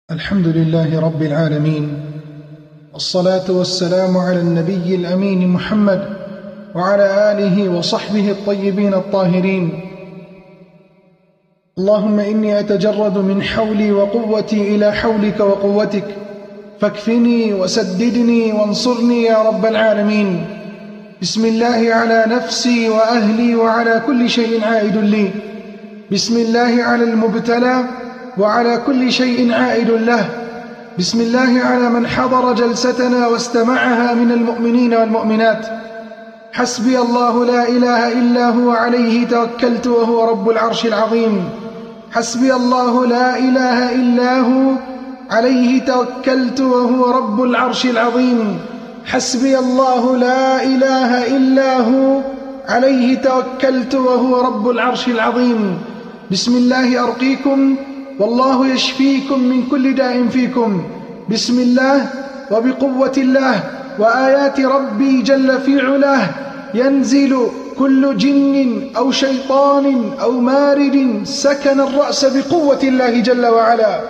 الحمد لله رب العالمين، والصلاة والسلام على النبي الأمين محمد وعلى آله وصحبه الطيبين الطاهرين. اللهم إني أتجرد من حولي وقوتي إلى حولك وقوتك، فاكفني وسددني وانصرني يا رب العالمين. بسم الله على نفسي وأهلي وعلى كل شيء عائد لي. بسم الله على المبتلى وعلى كل شيء عائد له. بسم الله على من حضر جلستنا واستمعها من المؤمنين والمؤمنات. حسبي الله لا إله إلا هو عليه توكلت وهو رب العرش العظيم. حسبي الله لا إله إلا هو عليه توكلت وهو رب العرش العظيم. حسبي الله لا إله إلا هو عليه توكلت وهو رب العرش العظيم. بسم الله أرقيكم والله يشفيكم من كل داء فيكم. بسم الله وبقوة الله وآيات ربي جل في علاه ينزل كل جن أو شيطان أو مارد سكن الرأس بقوة الله جل وعلا.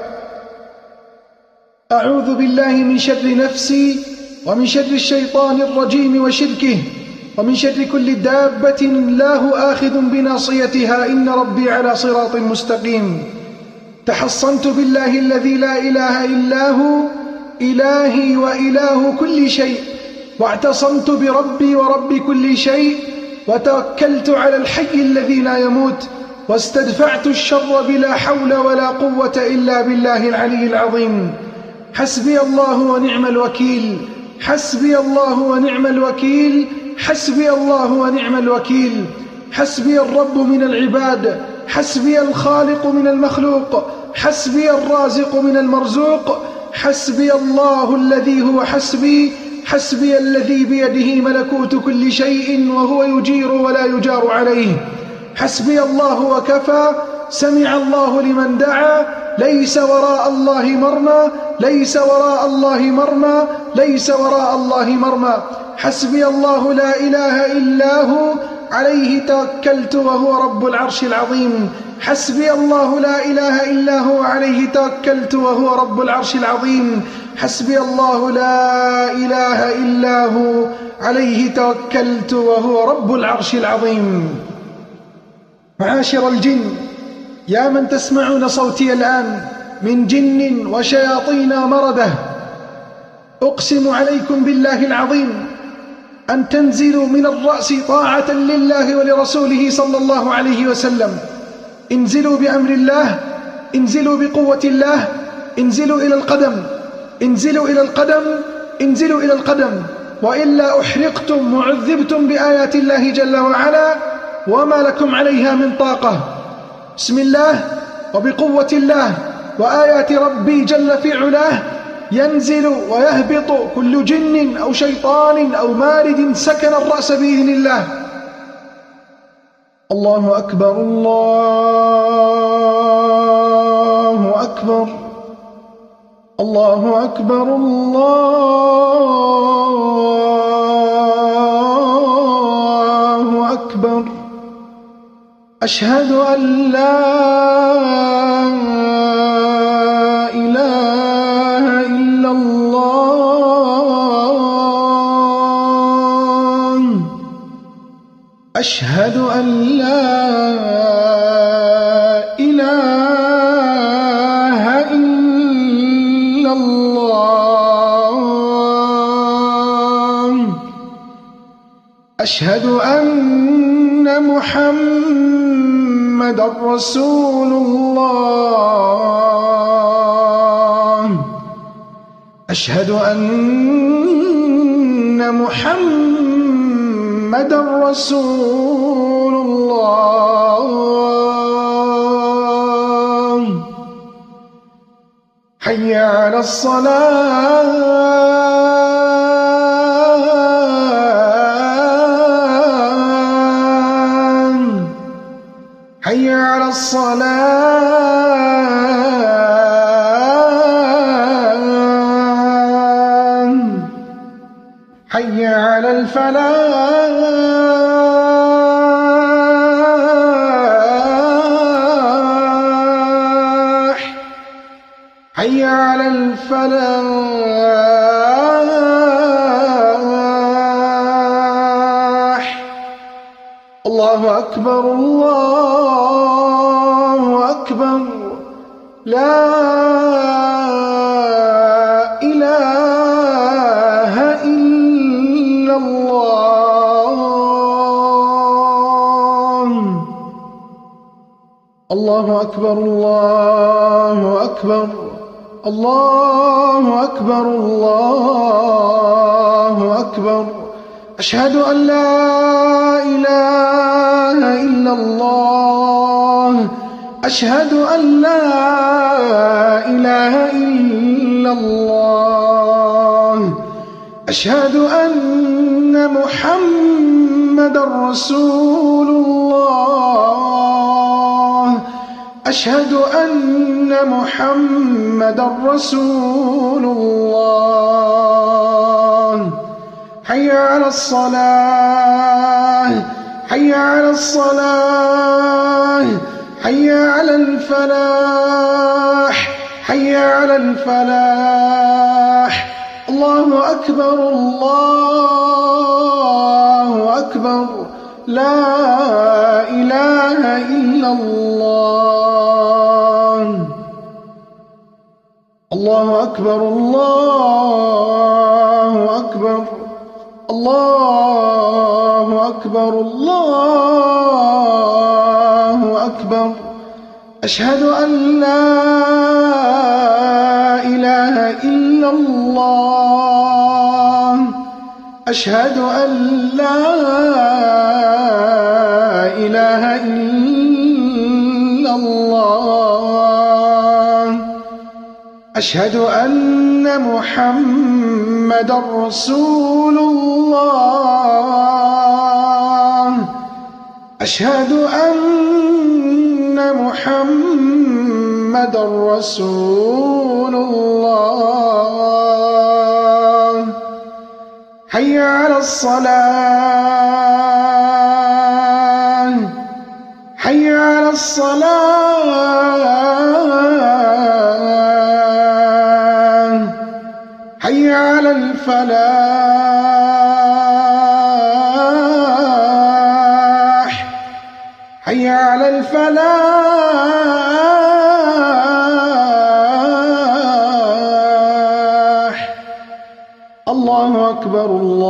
أعوذ بالله من شر نفسي ومن شر الشيطان الرجيم وشركه ومن شر كل دابة الله آخذ بناصيتها إن ربي على صراط مستقيم. تحصنت بالله الذي لا إله إلا هو إلهي وإله كل شيء، واعتصمت بربي ورب كل شيء، وتوكلت على الحي الذي لا يموت، واستدفعت الشر بلا حول ولا قوة إلا بالله العلي العظيم. حسبي الله ونعم الوكيل. حسبي الله ونعم الوكيل. حسبي الله ونعم الوكيل. حسبي الرب من العباد، حسبي الخالق من المخلوق، حسبي الرازق من المرزوق. حسبي الله الذي هو حسبي، حسبي الذي بيده ملكوت كل شيء وهو يجير ولا يجار عليه. حسبي الله وكفى. سمع الله لمن دعا. ليس وراء الله مرمى، ليس وراء الله مرمى، ليس وراء الله مرمى. حسبي الله لا إله إلا هو عليه توكلت وهو رب العرش العظيم. حسبي الله لا إله إلا هو عليه توكلت وهو رب العرش العظيم. حسبي الله لا إله إلا هو عليه توكلت وهو رب العرش العظيم. معاشر الجن، يا من تسمعون صوتي الآن من جن وشياطين مردة، أقسم عليكم بالله العظيم أن تنزلوا من الرأس طاعة لله ولرسوله صلى الله عليه وسلم. انزلوا بأمر الله، انزلوا بقوة الله، انزلوا إلى القدم، انزلوا إلى القدم، انزلوا إلى القدم، وإلا أحرقتم وعذبتم بآيات الله جل وعلا وما لكم عليها من طاقة. بسم الله وبقوة الله وآيات ربي جل في علاه ينزل ويهبط كل جن أو شيطان أو مارد سكن الرأس بإذن الله. الله أكبر، الله أكبر، الله أكبر، الله أكبر. أشهد أن لا إله إلا الله. أشهد أن لا إله إلا الله. أشهد أن محمد رسول الله. أشهد أن محمد رسول الله. حي على الصلاة. حي على الصلاة. حي على الفلاح. حي على الفلاح. الله أكبر الله أكبر، لا إله إلا الله. الله أكبر الله أكبر، الله أكبر الله أكبر. أشهد أن لا إله إلا الله، أشهد أن لا إله إلا الله، أشهد أن محمدًا رسول الله، أشهد أن محمدًا رسول الله. حي على الصلاة، حي على الصلاة، حي على الفلاح، حي على الفلاح. الله أكبر الله أكبر، لا إله إلا الله. الله أكبر الله أكبر، الله أكبر الله أكبر. أشهد أن لا إله إلا الله، أشهد أن لا إله إلا الله، أشهد أن محمدًا رسول الله، أشهد أن محمدًا رسول الله. حي على الصلاة، حي على الصلاة، حي على الفلاح، حي على الفلاح. الله أكبر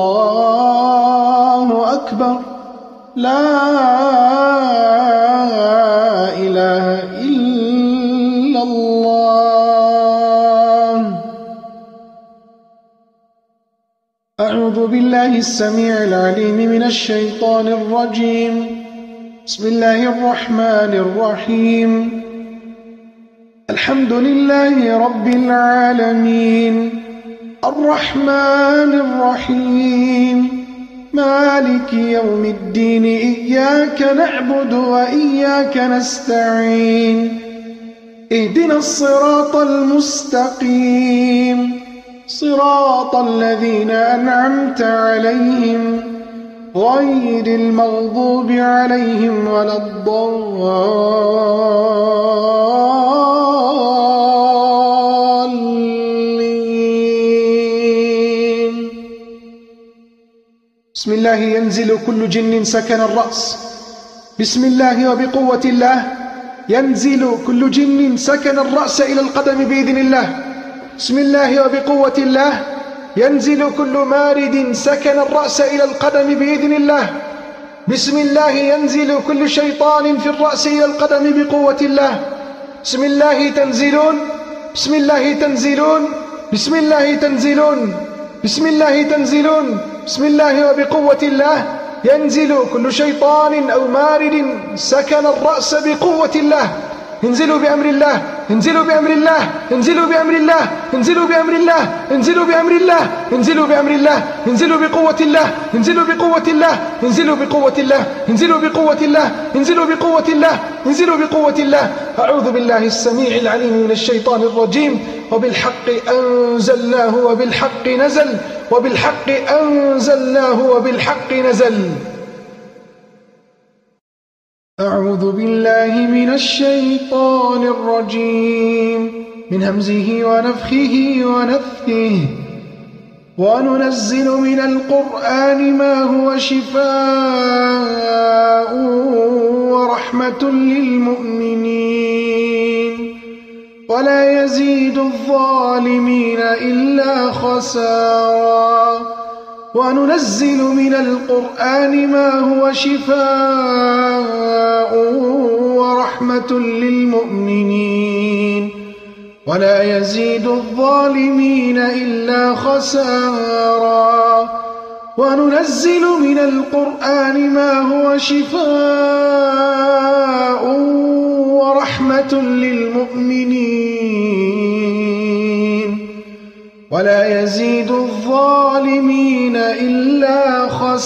الله أكبر، لا إله إلا الله. أعوذ بالله السميع العليم من الشيطان الرجيم. بسم الله الرحمن الرحيم. الحمد لله رب العالمين، الرحمن الرحيم، مالك يوم الدين. إياك نعبد وإياك نستعين، اهدنا الصراط المستقيم، صراط الذين أنعمت عليهم غير المغضوب عليهم ولا الضالين. بسم الله ينزل كل جن سكن الرأس. بسم الله وبقوة الله ينزل كل جن سكن الرأس إلى القدم بإذن الله. بسم الله وبقوة الله ينزل كل مارد سكن الرأس إلى القدم بإذن الله. بسم الله ينزل كل شيطان في الرأس إلى القدم بقوة الله. بسم الله تنزلون، بسم الله تنزلون، بسم الله تنزلون، بسم الله تنزلون. بسم الله وبقوة الله ينزل كل شيطان أو مارد سكن الرأس بقوة الله. انزلوا بأمر الله، انزلوا بأمر الله، انزلوا بأمر الله، انزلوا بأمر الله، انزلوا بأمر الله، انزلوا بأمر الله، انزلوا بقوة الله، انزلوا بقوة الله، انزلوا بقوة الله، انزلوا بقوة الله، انزلوا بقوة الله، انزلوا بقوة الله. أعوذ بالله السميع العليم من الشيطان الرجيم. وبالحق أنزلناه وبالحق نزل، وبالحق أنزلناه وبالحق نزل. أعوذ بالله من الشيطان الرجيم. من همزه ونفخه ونفثه. وننزل من القرآن ما هو شفاء ورحمة للمؤمنين ولا يزيد الظالمين إلا خسارا. وننزل من القرآن ما هو شفاء ورحمة للمؤمنين ولا يزيد الظالمين إلا خسارا. وننزل من القرآن ما هو شفاء ورحمة للمؤمنين ولا يزيد الظالمين إلا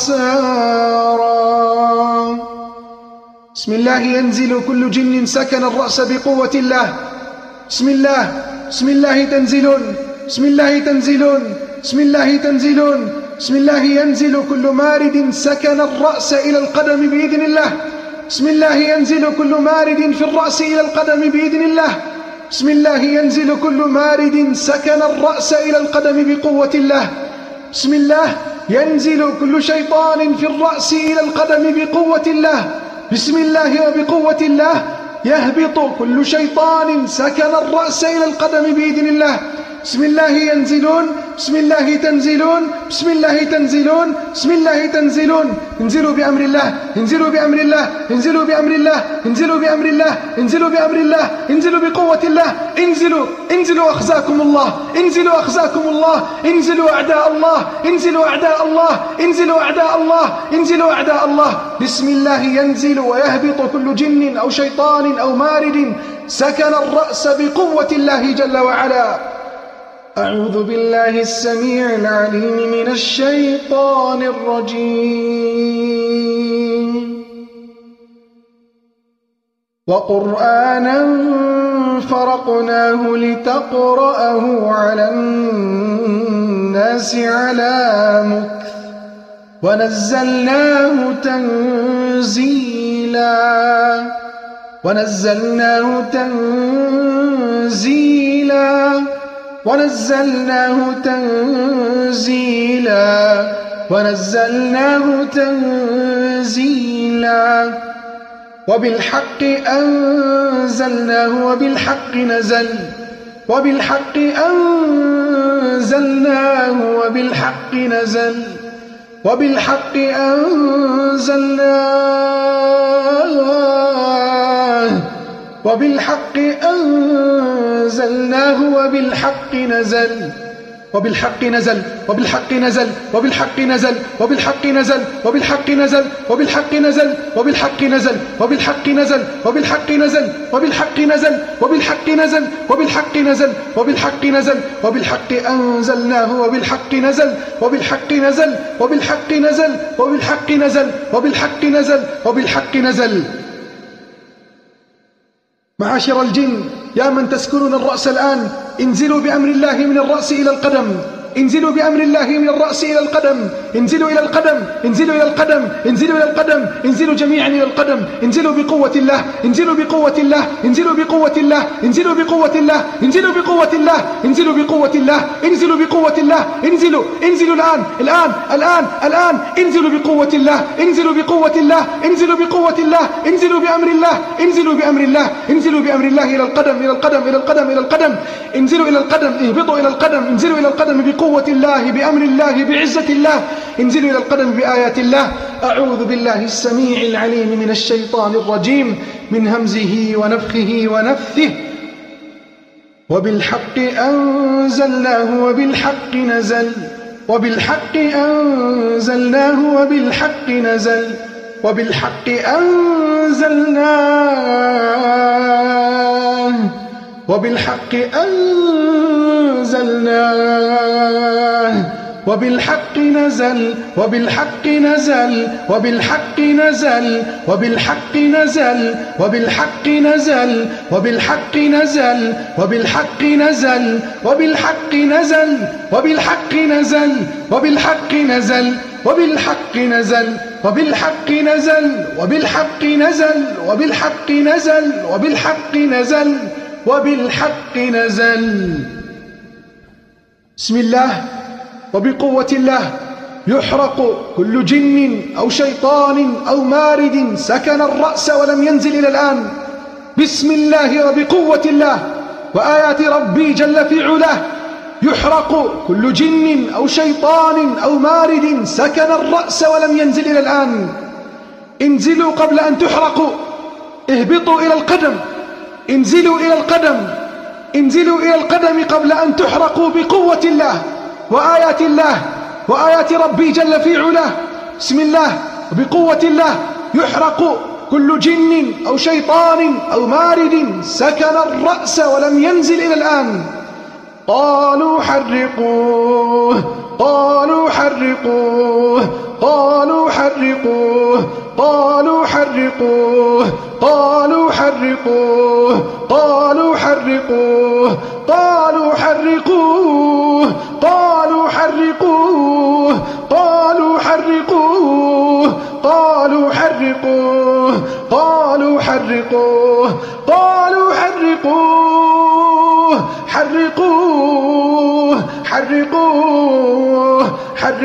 خسارا. بسم الله ينزل كل جن سكن الرأس بقوة الله. بسم الله بسم الله تنزلون بسم الله تنزلون بسم الله تنزلون بسم الله ينزل كل مارد سكن الرأس إلى القدم بإذن الله. بسم الله ينزل كل مارد في الرأس إلى القدم بإذن الله. بسم الله ينزل كل مارد سكن الرأس إلى القدم بقوة الله. بسم الله ينزل كل شيطان في الرأس إلى القدم بقوة الله. بسم الله وبقوة الله يهبط كل شيطان سكن الرأس إلى القدم بإذن الله. بسم الله ينزلون بسم الله تنزلون بسم الله تنزلون بسم الله تنزلون. انزلوا بأمر الله انزلوا بأمر الله انزلوا بأمر الله انزلوا بأمر الله انزلوا بأمر الله انزلوا بقوة الله. انزلوا انزلوا أخزاكم الله انزلوا أخزاكم الله. انزلوا أعداء الله انزلوا أعداء الله انزلوا أعداء الله انزلوا أعداء الله. بسم الله ينزل ويهبط كل جن أو شيطان أو مارد سكن الرأس بقوة الله جل وعلا. أعوذ بالله السميع العليم من الشيطان الرجيم. وقرآنا فرقناه لتقرأه على الناس على مكث ونزلناه تنزيلا ونزلناه تنزيلا ونزلناه تنزيلا ونزلناه تنزيلا. وبالحق أنزلناه وبالحق نزل وبالحق أنزلناه وبالحق نزل وبالحق أنزلناه وبالحق أنزلناه وبالحق نزل وبالحق نزل وبالحق نزل وبالحق نزل وبالحق نزل وبالحق نزل وبالحق نزل وبالحق نزل وبالحق نزل وبالحق نزل وبالحق نزل وبالحق نزل وبالحق نزل وبالحق نزل وبالحق أنزلناه وبالحق نزل وبالحق نزل وبالحق نزل وبالحق نزل وبالحق نزل وبالحق نزل. معاشر الجن يا من تسكنون الرأس الآن انزلوا بأمر الله من الرأس إلى القدم. انزلوا بأمر الله من الرأس إلى القدم. انزلوا إلى القدم انزلوا إلى القدم انزلوا إلى القدم انزلوا جميعا إلى القدم. انزلوا بقوة الله انزلوا بقوة الله انزلوا بقوة الله انزلوا بقوة الله انزلوا بقوة الله انزلوا بقوة الله انزلوا بقوة الله انزلوا انزلوا الآن الآن الآن الآن انزلوا بقوة الله انزلوا بقوة الله انزلوا بقوة الله انزلوا بأمر الله انزلوا بأمر الله انزلوا بأمر الله إلى القدم إلى القدم إلى القدم إلى القدم. انزلوا إلى القدم اهبطوا إلى القدم انزلوا إلى القدم بقوة الله بأمر الله بعزة الله. انزلوا إلى القدم بآيات الله. أعوذ بالله السميع العليم من الشيطان الرجيم من همزه ونفخه ونفثه. وبالحق أنزلناه وبالحق نزل وبالحق أنزلناه وبالحق نزل وبالحق أنزلناه وبالحق أنزلناه وبالحق نزل وبالحق نزل وبالحق نزل وبالحق نزل وبالحق نزل وبالحق نزل وبالحق نزل وبالحق نزل وبالحق نزل وبالحق نزل وبالحق نزل وبالحق نزل وبالحق نزل وبالحق نزل وبالحق نزل وبالحق نزل. بسم الله وبقوة الله يحرق كل جن أو شيطان أو مارد سكن الرأس ولم ينزل إلى الآن. بسم الله وبقوة الله وآيات ربي جل في علاه يحرق كل جن أو شيطان أو مارد سكن الرأس ولم ينزل إلى الآن. انزلوا قبل أن تحرقوا، اهبطوا إلى القدم، انزلوا إلى القدم، انزلوا إلى القدم قبل أن تحرقوا بقوة الله وآيات الله وآيات ربي جل في علاه. بسم الله وبقوة الله يحرق كل جن أو شيطان أو مارد سكن الرأس ولم ينزل إلى الآن. قالوا حرقوه، قالوا حرقوه، قالوا حرقوه، قالوا حرقوه، قالوا حرقوه، قالوا حرقوه، قالوا حرقوه، قالوا حرقوه، قالوا حرقوه، قالوا حرقوه، قالوا حرقوه، قالوا حرقوه، حرقوه، حرقوه،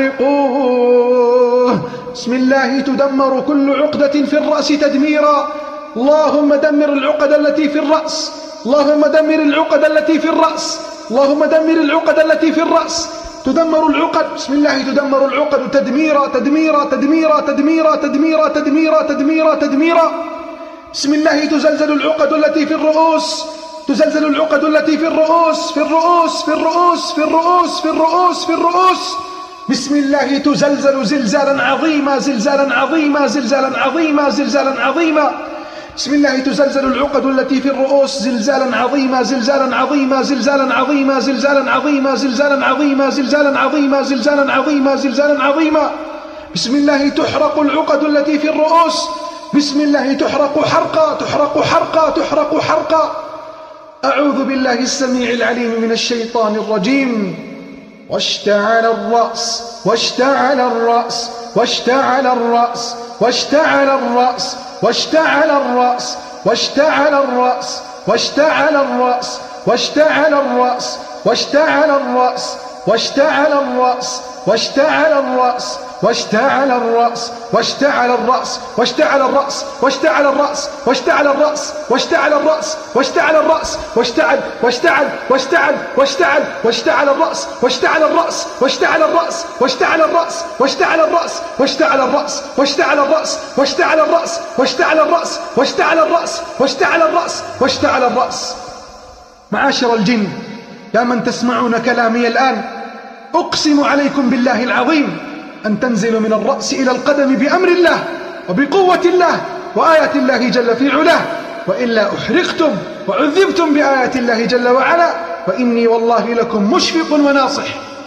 حرقوه. بسم الله تدمر كل عقدة في الرأس تدميرا. اللهم دمر العقد التي في الرأس، اللهم دمر العقد التي في الرأس، اللهم دمر العقد التي في الرأس. تدمر العقد. بسم الله تدمر العقد تدميرا تدميرا تدميرا تدميرا تدميرا تدميرا تدميرا تدميرا. بسم الله تزلزل العقد التي في الرؤوس، تزلزل العقد التي في الرؤوس، في الرؤوس، في الرؤوس، في الرؤوس، في الرؤوس، في الرؤوس. بسم الله تزلزل زلزالا عظيما، زلزالا عظيما، زلزالا عظيما، زلزالا عظيما. بسم الله تزلزل العقد التي في الرؤوس زلزالا عظيما، زلزالا عظيما، زلزالا عظيما، زلزالا عظيما، زلزالا عظيما، زلزالا عظيما، زلزالا عظيما، زلزالا عظيما. بسم الله تحرق العقد التي في الرؤوس. بسم الله تحرق حرقا، تحرق حرقا، تحرق حرقا. أعوذ بالله السميع العليم من الشيطان الرجيم. واشتعل الرأس، واشتعل الرأس، واشتعل الرأس، واشتعل الرأس، واشتعل الرأس، واشتعل الرأس، واشتعل الرأس، واشتعل الرأس، واشتعل الرأس، واشتعل الرأس، واشتعل الرأس، واشتعل الرأس، واشتعل الرأس، واشتعل الرأس، واشتعل الرأس، واشتعل الرأس، واشتعل الرأس، واشتعل الرأس، واشتعل واشتعل واشتعل واشتعل واشتعل الرأس، واشتعل الرأس، واشتعل الرأس، واشتعل الرأس، واشتعل الرأس، واشتعل الرأس، واشتعل الرأس، واشتعل الرأس، واشتعل الرأس، واشتعل الرأس، واشتعل الرأس، واشتعل الرأس. معاشر الجن، يا من تسمعون كلامي الآن، أقسم عليكم بالله العظيم أن تنزلوا من الرأس إلى القدم بأمر الله وبقوة الله وآيات الله جل في علاه، وإلا أحرقتم وعذبتم بآيات الله جل وعلا، وإني والله لكم مشفق وناصح.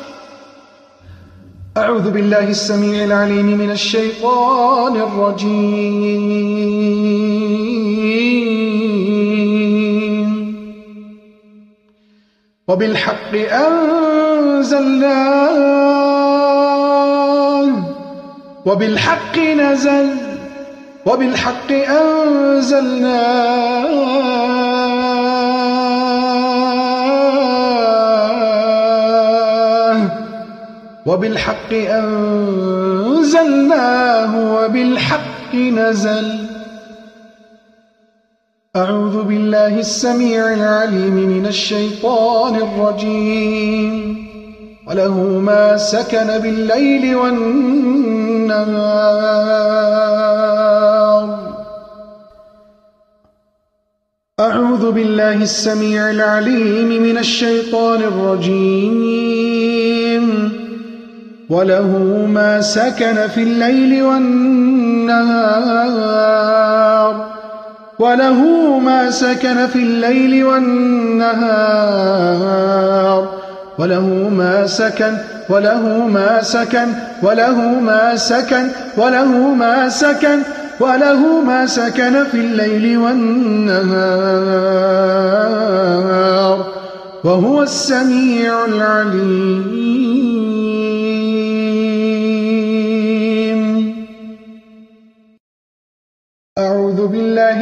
أعوذ بالله السميع العليم من الشيطان الرجيم. وبالحق أنزلناه وبالحق نزل وبالحق أنزلناه وبالحق أنزلناه وبالحق نزل. أعوذ بالله السميع العليم من الشيطان الرجيم. وله ما سكن بالليل والنهار. أعوذ بالله السميع العليم من الشيطان الرجيم. وله ما سكن في الليل والنهار. وله ما سكن في الليل والنهار. وله ما سكن وله ما سكن وله ما سكن وله ما سكن وله ما سكن في الليل والنهار، وهو السميع العليم. أعوذ بالله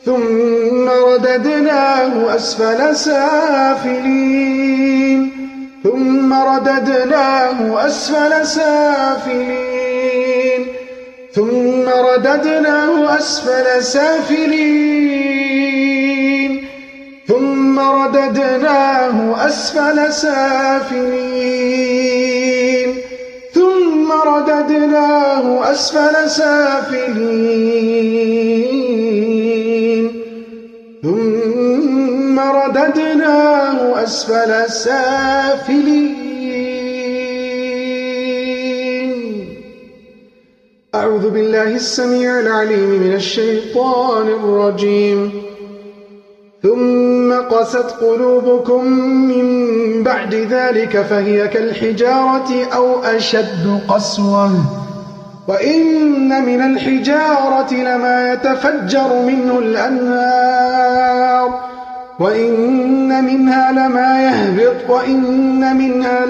ثم رددناه أسفل سافلين ثم رددناه أسفل سافلين ثم رددناه أسفل سافلين ثم رددناه أسفل سافلين ثم رددناه أسفل سافلين ثم رددناه أسفل سافلين. أعوذ بالله السميع العليم من الشيطان الرجيم. ثم قست قلوبكم من بعد ذلك فهي كالحجارة أو أشد قسوة وإن من الحجارة لما يتفجر منه الأنهار وإن منها لما يهبط وإن منها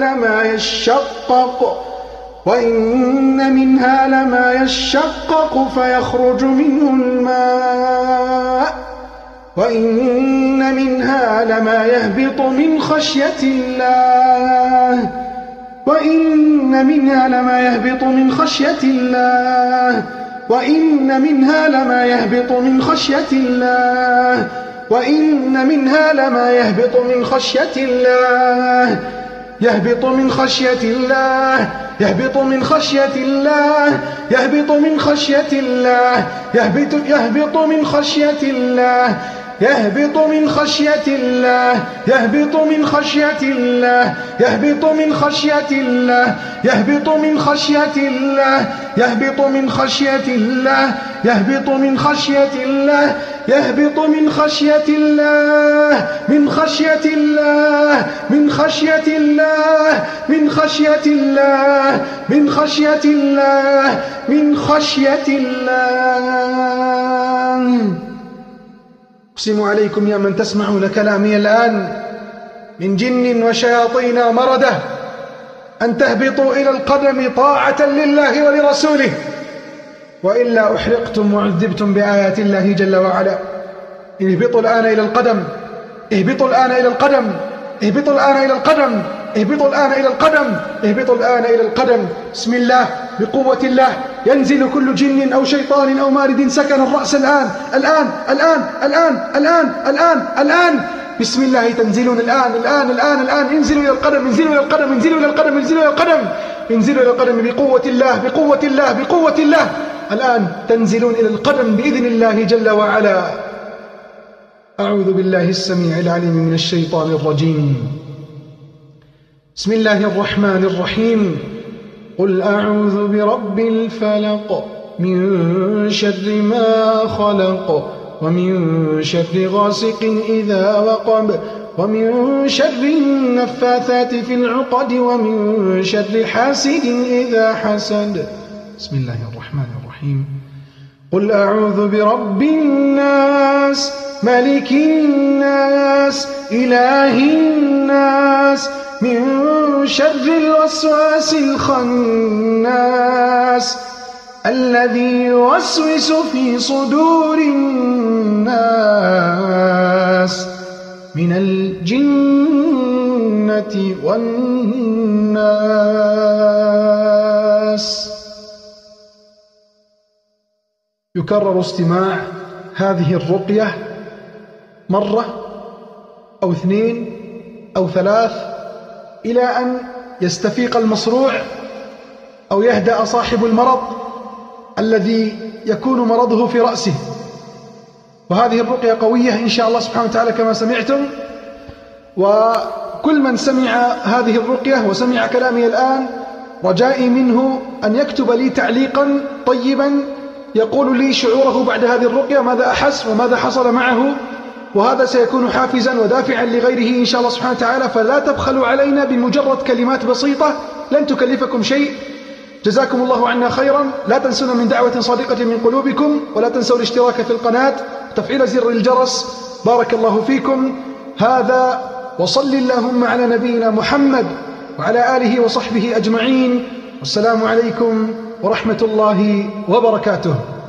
لما يشقق فيخرج منه الماء وإن منها لما يهبط من خشية الله وإن منها لما يهبط من خشية الله وإن منها لما يهبط من خشية الله وإن منها لما يهبط من خشية الله يهبط من خشية الله يهبط من خشية الله يهبط من خشية الله يهبط من خشية الله يهبط من خشية الله يهبط من خشية الله يهبط من خشية الله يهبط من خشية الله يهبط من خشية الله يهبط من خشية الله يهبط من خشية الله من خشية الله من خشية الله من خشية الله من خشية الله من خشية الله. أقسم عليكم يا من تسمعون كلامي الآن من جن وشياطين ومردة أن تهبطوا إلى القدم طاعة لله ولرسوله وإلا أحرقتم وعذبتم بآيات الله جل وعلا. اهبطوا الآن إلى القدم اهبطوا الآن إلى القدم اهبطوا الآن إلى القدم اهبطوا الآن إلى القدم اهبطوا الآن إلى القدم. بسم الله بقوة الله ينزل كل جن أو شيطان أو مارد سكن الرأس الآن الآن الآن الآن الآن الآن الآن. بسم الله تنزلون الآن الآن الآن الآن. انزلوا إلى القدم انزلوا إلى القدم انزلوا إلى القدم انزلوا إلى القدم انزلوا إلى القدم بقوة الله بقوة الله بقوة الله. الآن تنزلون إلى القدم بإذن الله جل وعلا. أعوذ بالله السميع العليم من الشيطان الرجيم. بسم الله الرحمن الرحيم. قل أعوذ برب الفلق من شر ما خلق ومن شر غاسق إذا وقب ومن شر النفاثات في العقد ومن شر حاسد إذا حسد. بسم الله الرحمن الرحيم. قل أعوذ برب الناس ملك الناس إله الناس من شر الوسواس الخناس الذي يوسوس في صدور الناس من الجنة والناس. يكرر استماع هذه الرقية مرة أو اثنين أو ثلاث إلى أن يستفيق المصروع أو يهدأ صاحب المرض الذي يكون مرضه في رأسه. وهذه الرقية قوية إن شاء الله سبحانه وتعالى كما سمعتم. وكل من سمع هذه الرقية وسمع كلامي الآن رجائي منه أن يكتب لي تعليقا طيبا يقول لي شعوره بعد هذه الرقية، ماذا أحس وماذا حصل معه، وهذا سيكون حافزا ودافعا لغيره إن شاء الله سبحانه وتعالى. فلا تبخلوا علينا بمجرد كلمات بسيطة لن تكلفكم شيء. جزاكم الله عنا خيرا. لا تنسونا من دعوة صادقة من قلوبكم، ولا تنسوا الاشتراك في القناة وتفعيل زر الجرس. بارك الله فيكم. هذا وصل اللهم على نبينا محمد وعلى آله وصحبه أجمعين. والسلام عليكم ورحمة الله وبركاته.